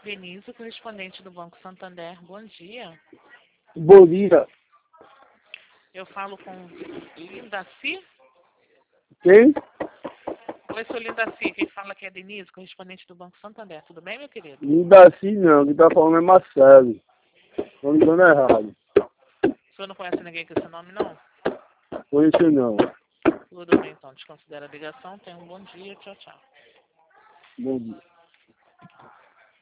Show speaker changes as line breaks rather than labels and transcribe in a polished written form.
Denise, correspondente do Banco Santander. Bom dia.
Bom dia.
Eu falo com Lindaci.
Quem?
Oi, sou Lindaci. Quem fala aqui é Denise, correspondente do Banco Santander. Tudo bem, meu querido?
Não dá assim não, quem tá falando é Marcelo. Tô ligando errado.
O senhor não conhece ninguém com esse nome, não?
Conheço não.
Tudo bem, então. Desconsidera a ligação. Tenha um bom dia. Tchau, tchau.
Bom dia.